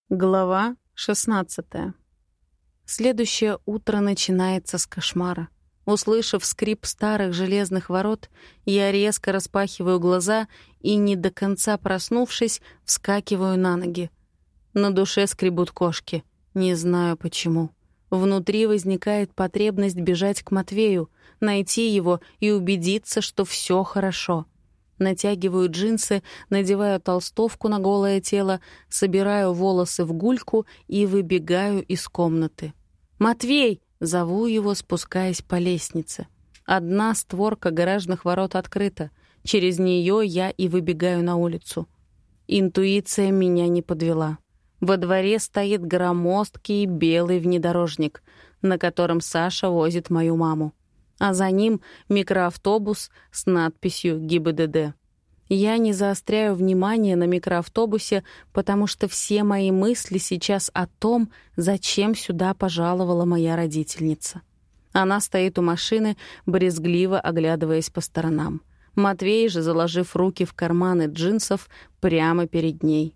Глава 16. Следующее утро начинается с кошмара. Услышав скрип старых железных ворот, я резко распахиваю глаза и, не до конца проснувшись, вскакиваю на ноги. На душе скребут кошки. Не знаю почему. Внутри возникает потребность бежать к Матвею, найти его и убедиться, что все хорошо. Натягиваю джинсы, надеваю толстовку на голое тело, собираю волосы в гульку и выбегаю из комнаты. «Матвей!» — зову его, спускаясь по лестнице. Одна створка гаражных ворот открыта. Через нее я и выбегаю на улицу. Интуиция меня не подвела. Во дворе стоит громоздкий белый внедорожник, на котором Саша возит мою маму. А за ним микроавтобус с надписью ГИБДД. Я не заостряю внимание на микроавтобусе, потому что все мои мысли сейчас о том, зачем сюда пожаловала моя родительница. Она стоит у машины, брезгливо оглядываясь по сторонам. Матвей же, заложив руки в карманы джинсов, прямо перед ней.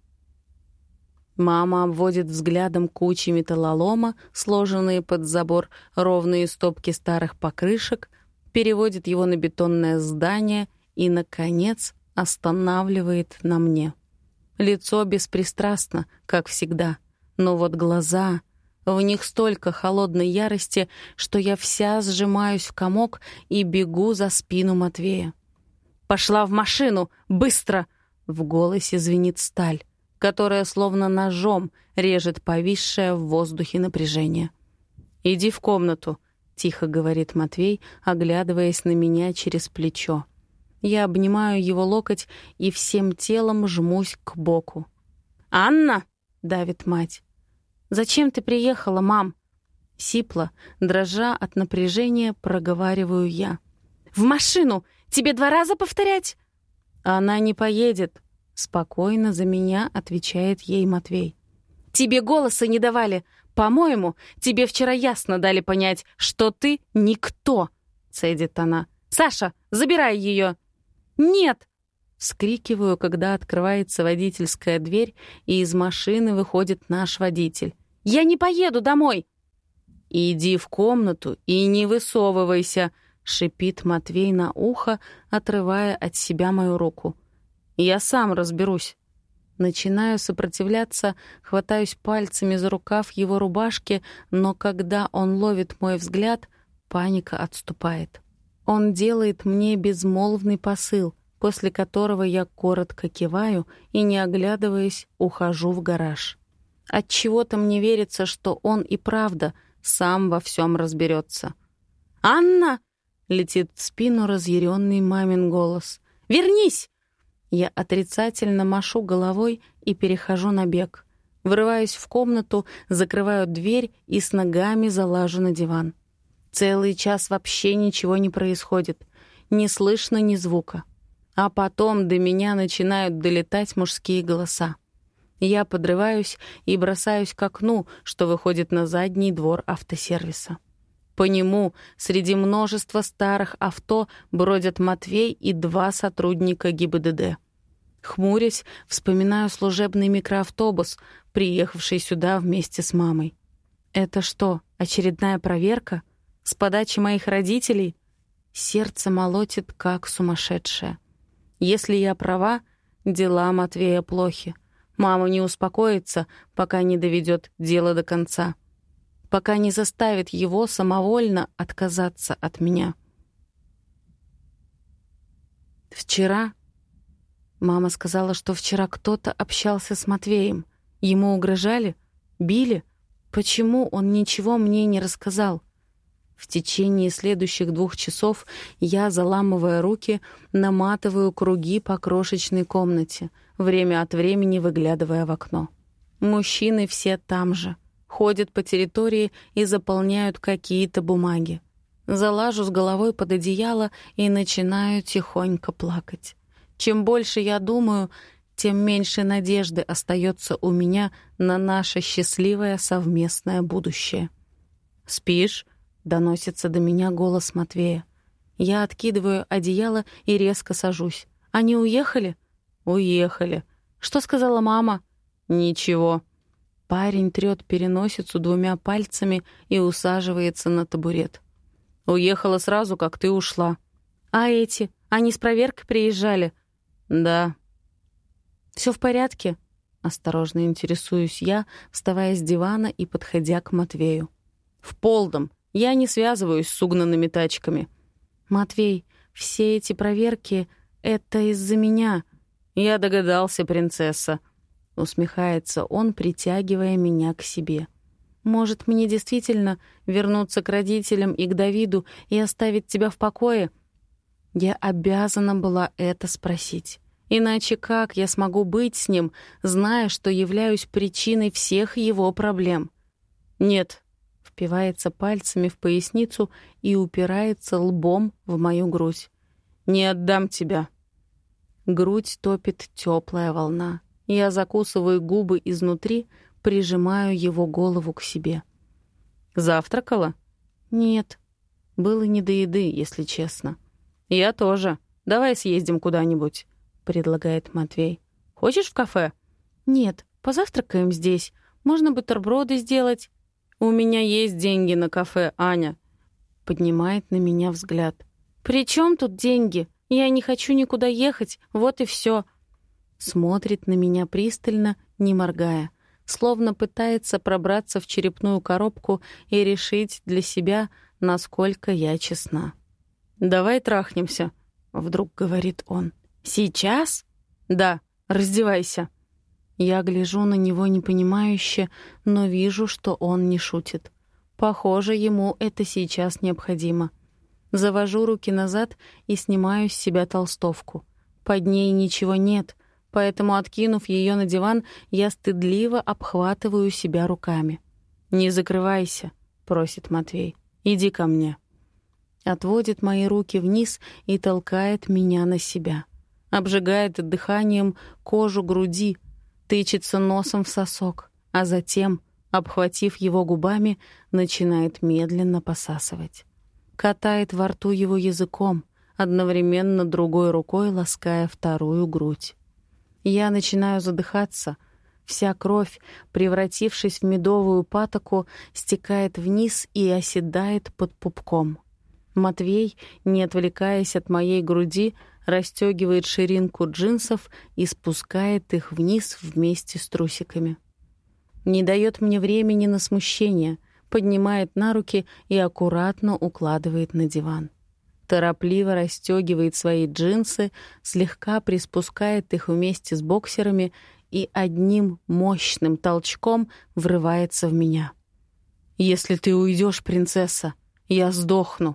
Мама обводит взглядом кучи металлолома, сложенные под забор, ровные стопки старых покрышек, переводит его на бетонное здание и, наконец, останавливает на мне. Лицо беспристрастно, как всегда, но вот глаза... В них столько холодной ярости, что я вся сжимаюсь в комок и бегу за спину Матвея. «Пошла в машину! Быстро!» В голосе звенит сталь, которая словно ножом режет повисшее в воздухе напряжение. «Иди в комнату», — тихо говорит Матвей, оглядываясь на меня через плечо. Я обнимаю его локоть и всем телом жмусь к боку. «Анна!» — давит мать. «Зачем ты приехала, мам?» Сипло, дрожа от напряжения, проговариваю я. «В машину! Тебе 2 раза повторять?» «Она не поедет», — спокойно за меня отвечает ей Матвей. «Тебе голоса не давали. По-моему, тебе вчера ясно дали понять, что ты никто», — цедит она. «Саша, забирай ее!» «Нет!» — вскрикиваю, когда открывается водительская дверь, и из машины выходит наш водитель. «Я не поеду домой!» «Иди в комнату и не высовывайся!» — шипит Матвей на ухо, отрывая от себя мою руку. «Я сам разберусь». Начинаю сопротивляться, хватаюсь пальцами за рукав его рубашки, но когда он ловит мой взгляд, паника отступает. Он делает мне безмолвный посыл, после которого я коротко киваю и, не оглядываясь, ухожу в гараж. Отчего-то мне верится, что он и правда сам во всем разберется. «Анна!» — летит в спину разъяренный мамин голос. «Вернись!» Я отрицательно машу головой и перехожу на бег. Врываюсь в комнату, закрываю дверь и с ногами залажу на диван. Целый час вообще ничего не происходит. Не слышно ни звука. А потом до меня начинают долетать мужские голоса. Я подрываюсь и бросаюсь к окну, что выходит на задний двор автосервиса. По нему среди множества старых авто бродят Матвей и 2 сотрудника ГИБДД. Хмурясь, вспоминаю служебный микроавтобус, приехавший сюда вместе с мамой. Это что, очередная проверка? С подачи моих родителей? Сердце молотит, как сумасшедшее. Если я права, дела Матвея плохи. Мама не успокоится, пока не доведет дело до конца. Пока не заставит его самовольно отказаться от меня. Вчера... Мама сказала, что вчера кто-то общался с Матвеем. Ему угрожали? Били? Почему он ничего мне не рассказал? В течение следующих 2 часов я, заламывая руки, наматываю круги по крошечной комнате, время от времени выглядывая в окно. Мужчины все там же, ходят по территории и заполняют какие-то бумаги. Залажу с головой под одеяло и начинаю тихонько плакать. Чем больше я думаю, тем меньше надежды остается у меня на наше счастливое совместное будущее. «Спишь?» — доносится до меня голос Матвея. Я откидываю одеяло и резко сажусь. «Они уехали?» «Уехали». «Что сказала мама?» «Ничего». Парень трёт переносицу двумя пальцами и усаживается на табурет. «Уехала сразу, как ты ушла». «А эти? Они с проверкой приезжали?» «Да». «Всё в порядке?» — осторожно интересуюсь я, вставая с дивана и подходя к Матвею. «В полном. Я не связываюсь с угнанными тачками». «Матвей, все эти проверки — это из-за меня». «Я догадался, принцесса», — усмехается он, притягивая меня к себе. «Может, мне действительно вернуться к родителям и к Давиду и оставить тебя в покое?» Я обязана была это спросить. Иначе как я смогу быть с ним, зная, что являюсь причиной всех его проблем? «Нет», — впивается пальцами в поясницу и упирается лбом в мою грудь. «Не отдам тебя». Грудь топит теплая волна. Я закусываю губы изнутри, прижимаю его голову к себе. «Завтракала?» «Нет». Было не до еды, если честно. «Я тоже. Давай съездим куда-нибудь», — предлагает Матвей. «Хочешь в кафе?» «Нет, позавтракаем здесь. Можно бутерброды сделать». «У меня есть деньги на кафе, Аня», — поднимает на меня взгляд. «При чем тут деньги? Я не хочу никуда ехать, вот и все». Смотрит на меня пристально, не моргая, словно пытается пробраться в черепную коробку и решить для себя, насколько я честна. «Давай трахнемся», — вдруг говорит он. «Сейчас?» «Да, раздевайся». Я гляжу на него непонимающе, но вижу, что он не шутит. Похоже, ему это сейчас необходимо. Завожу руки назад и снимаю с себя толстовку. Под ней ничего нет, поэтому, откинув ее на диван, я стыдливо обхватываю себя руками. «Не закрывайся», — просит Матвей. «Иди ко мне». Отводит мои руки вниз и толкает меня на себя. Обжигает дыханием кожу груди, тычется носом в сосок, а затем, обхватив его губами, начинает медленно посасывать. Катает во рту его языком, одновременно другой рукой лаская вторую грудь. Я начинаю задыхаться. Вся кровь, превратившись в медовую патоку, стекает вниз и оседает под пупком. Матвей, не отвлекаясь от моей груди, расстегивает ширинку джинсов и спускает их вниз вместе с трусиками. Не дает мне времени на смущение, поднимает на руки и аккуратно укладывает на диван. Торопливо расстегивает свои джинсы, слегка приспускает их вместе с боксерами и одним мощным толчком врывается в меня. «Если ты уйдешь, принцесса, я сдохну».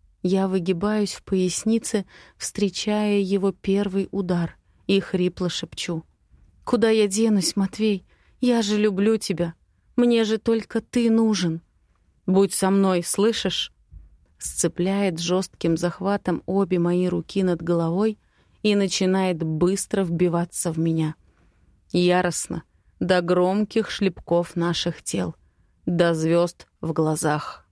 Я выгибаюсь в пояснице, встречая его первый удар, и хрипло шепчу. «Куда я денусь, Матвей? Я же люблю тебя. Мне же только ты нужен». «Будь со мной, слышишь?» Сцепляет жестким захватом обе мои руки над головой и начинает быстро вбиваться в меня. Яростно, до громких шлепков наших тел, до звезд в глазах.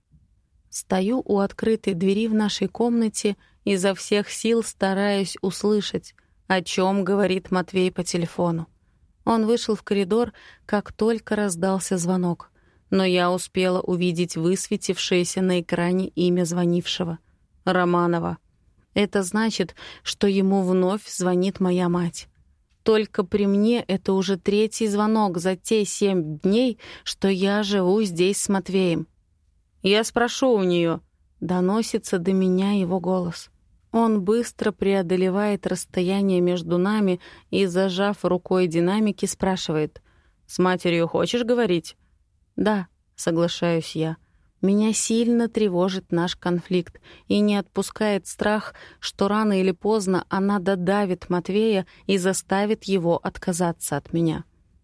Стою у открытой двери в нашей комнате, изо всех сил стараясь услышать, о чем говорит Матвей по телефону. Он вышел в коридор, как только раздался звонок, но я успела увидеть высветившееся на экране имя звонившего — Романова. Это значит, что ему вновь звонит моя мать. Только при мне это уже третий звонок за те 7 дней, что я живу здесь с Матвеем. «Я спрошу у нее», — доносится до меня его голос. Он быстро преодолевает расстояние между нами и, зажав рукой динамики, спрашивает: «С матерью хочешь говорить?» «Да», — соглашаюсь я. Меня сильно тревожит наш конфликт и не отпускает страх, что рано или поздно она додавит Матвея и заставит его отказаться от меня.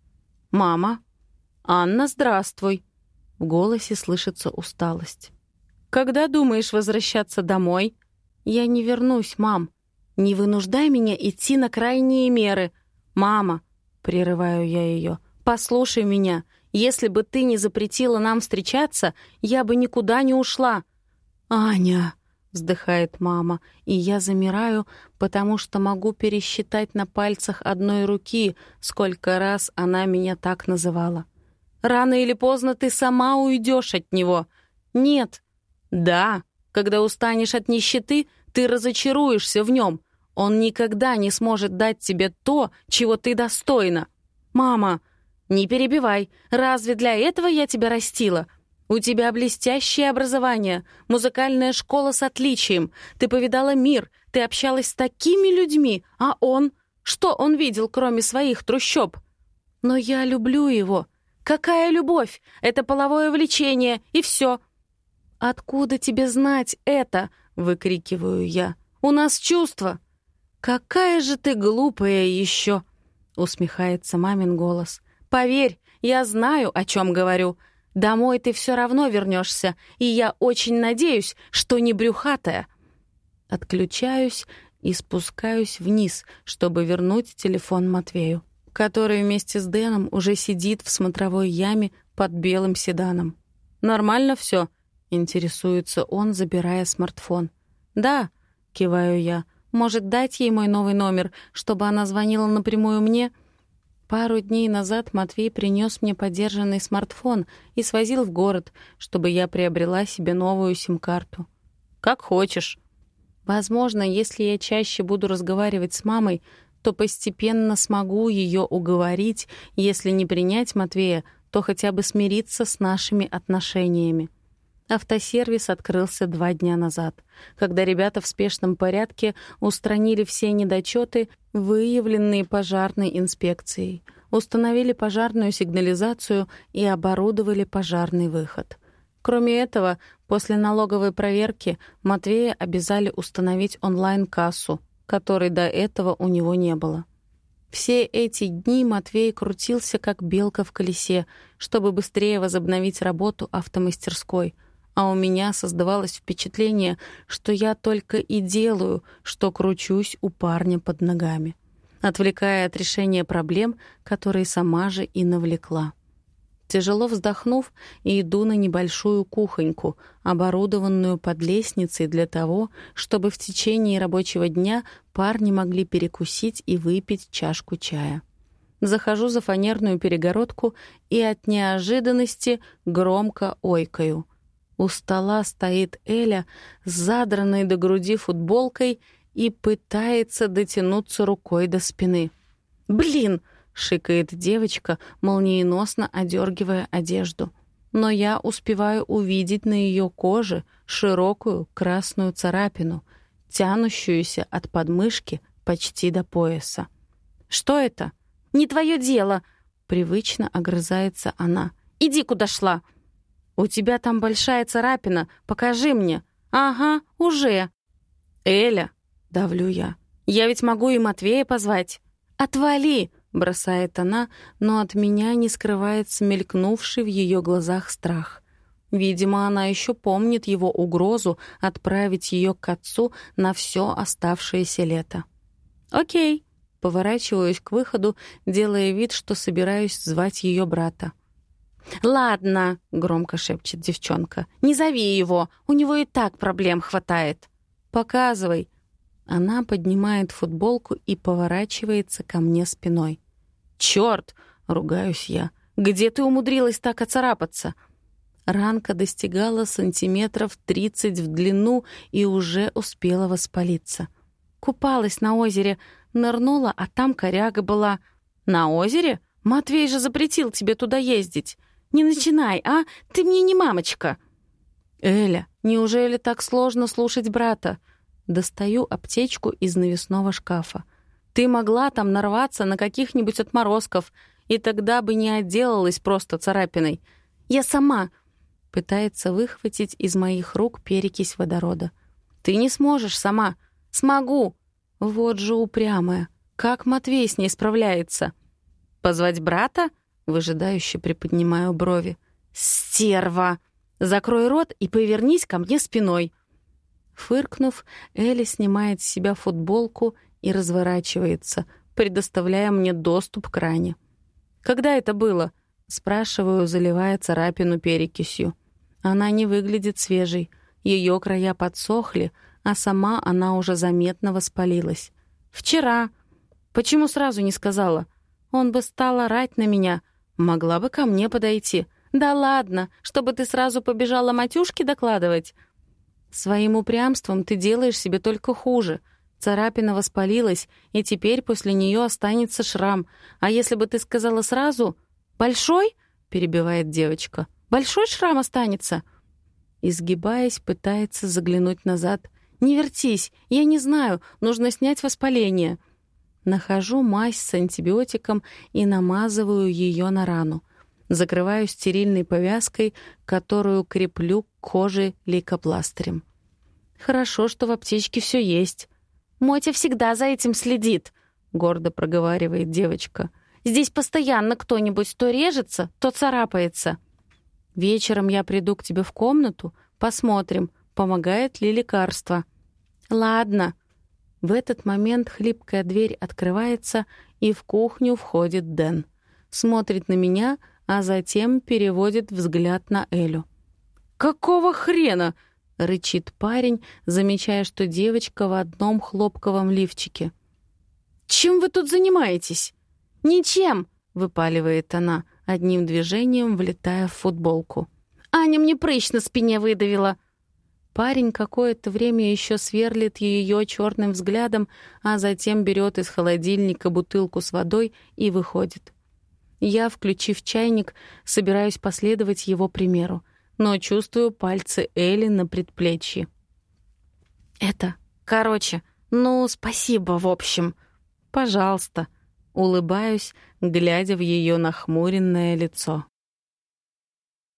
«Мама?» «Анна, здравствуй!» В голосе слышится усталость. «Когда думаешь возвращаться домой?» «Я не вернусь, мам. Не вынуждай меня идти на крайние меры. Мама!» Прерываю я ее. «Послушай меня. Если бы ты не запретила нам встречаться, я бы никуда не ушла». «Аня!» — вздыхает мама, и я замираю, потому что могу пересчитать на пальцах одной руки, сколько раз она меня так называла. Рано или поздно ты сама уйдешь от него. Нет. Да, когда устанешь от нищеты, ты разочаруешься в нем. Он никогда не сможет дать тебе то, чего ты достойна. Мама, не перебивай. Разве для этого я тебя растила? У тебя блестящее образование, музыкальная школа с отличием. Ты повидала мир, ты общалась с такими людьми, а он... Что он видел, кроме своих трущоб? Но я люблю его. Какая любовь? Это половое влечение, и все. «Откуда тебе знать это?» — выкрикиваю я. «У нас чувства». «Какая же ты глупая еще!» — усмехается мамин голос. «Поверь, я знаю, о чем говорю. Домой ты все равно вернешься, и я очень надеюсь, что не брюхатая». Отключаюсь и спускаюсь вниз, чтобы вернуть телефон Матвею, который вместе с Дэном уже сидит в смотровой яме под белым седаном. «Нормально все?» — интересуется он, забирая смартфон. «Да», — киваю я. «Может, дать ей мой новый номер, чтобы она звонила напрямую мне?» Пару дней назад Матвей принес мне подержанный смартфон и свозил в город, чтобы я приобрела себе новую сим-карту. «Как хочешь». Возможно, если я чаще буду разговаривать с мамой, то постепенно смогу ее уговорить, если не принять Матвея, то хотя бы смириться с нашими отношениями. Автосервис открылся 2 дня назад, когда ребята в спешном порядке устранили все недочеты, выявленные пожарной инспекцией, установили пожарную сигнализацию и оборудовали пожарный выход. Кроме этого, после налоговой проверки Матвея обязали установить онлайн-кассу, которой до этого у него не было. Все эти дни Матвей крутился, как белка в колесе, чтобы быстрее возобновить работу автомастерской, а у меня создавалось впечатление, что я только и делаю, что кручусь у парня под ногами, отвлекая от решения проблем, которые сама же и навлекла. Тяжело вздохнув, иду на небольшую кухоньку, оборудованную под лестницей для того, чтобы в течение рабочего дня парни могли перекусить и выпить чашку чая. Захожу за фанерную перегородку и от неожиданности громко ойкаю. У стола стоит Эля с задранной до груди футболкой и пытается дотянуться рукой до спины. «Блин!» — шикает девочка, молниеносно одергивая одежду. Но я успеваю увидеть на ее коже широкую красную царапину, тянущуюся от подмышки почти до пояса. «Что это?» «Не твое дело!» — привычно огрызается она. «Иди, куда шла!» «У тебя там большая царапина, покажи мне!» «Ага, уже!» «Эля!» — давлю я. «Я ведь могу и Матвея позвать!» «Отвали!» — бросает она, но от меня не скрывается мелькнувший в ее глазах страх. Видимо, она еще помнит его угрозу отправить ее к отцу на все оставшееся лето. «Окей», — поворачиваюсь к выходу, делая вид, что собираюсь звать ее брата. «Ладно», — громко шепчет девчонка, — «не зови его, у него и так проблем хватает». «Показывай». Она поднимает футболку и поворачивается ко мне спиной. «Чёрт!» — ругаюсь я. «Где ты умудрилась так оцарапаться?» Ранка достигала сантиметров 30 в длину и уже успела воспалиться. «Купалась на озере, нырнула, а там коряга была». «На озере? Матвей же запретил тебе туда ездить. Не начинай, а? Ты мне не мамочка». «Эля, неужели так сложно слушать брата?» Достаю аптечку из навесного шкафа. «Ты могла там нарваться на каких-нибудь отморозков, и тогда бы не отделалась просто царапиной. Я сама...» Пытается выхватить из моих рук перекись водорода. «Ты не сможешь сама». «Смогу». Вот же упрямая. Как Матвей с ней справляется? «Позвать брата?» Выжидающе приподнимаю брови. «Стерва! Закрой рот и повернись ко мне спиной». Фыркнув, Элли снимает с себя футболку и разворачивается, предоставляя мне доступ к ране. «Когда это было?» — спрашиваю, заливая царапину перекисью. Она не выглядит свежей. Ее края подсохли, а сама она уже заметно воспалилась. «Вчера. Почему сразу не сказала? Он бы стал орать на меня. Могла бы ко мне подойти. Да ладно, чтобы ты сразу побежала матюшке докладывать. Своим упрямством ты делаешь себе только хуже. Царапина воспалилась, и теперь после нее останется шрам. А если бы ты сказала сразу «Большой?» — перебивает девочка. «Большой шрам останется?» Изгибаясь, пытается заглянуть назад. «Не вертись, я не знаю, нужно снять воспаление». Нахожу мазь с антибиотиком и намазываю ее на рану. Закрываю стерильной повязкой, которую креплю к коже лейкопластырем. Хорошо, что в аптечке все есть. «Мотя всегда за этим следит», — гордо проговаривает девочка. «Здесь постоянно кто-нибудь то режется, то царапается». «Вечером я приду к тебе в комнату, посмотрим, помогает ли лекарство». «Ладно». В этот момент хлипкая дверь открывается, и в кухню входит Дэн. Смотрит на меня, а затем переводит взгляд на Элю. «Какого хрена?» — рычит парень, замечая, что девочка в одном хлопковом лифчике. «Чем вы тут занимаетесь?» «Ничем!» — выпаливает она, одним движением влетая в футболку. «Аня мне прыщ на спине выдавила!» Парень какое-то время еще сверлит ее черным взглядом, а затем берет из холодильника бутылку с водой и выходит. Я, включив чайник, собираюсь последовать его примеру, но чувствую пальцы Элли на предплечье. Спасибо, в общем. Пожалуйста. Улыбаюсь, глядя в ее нахмуренное лицо.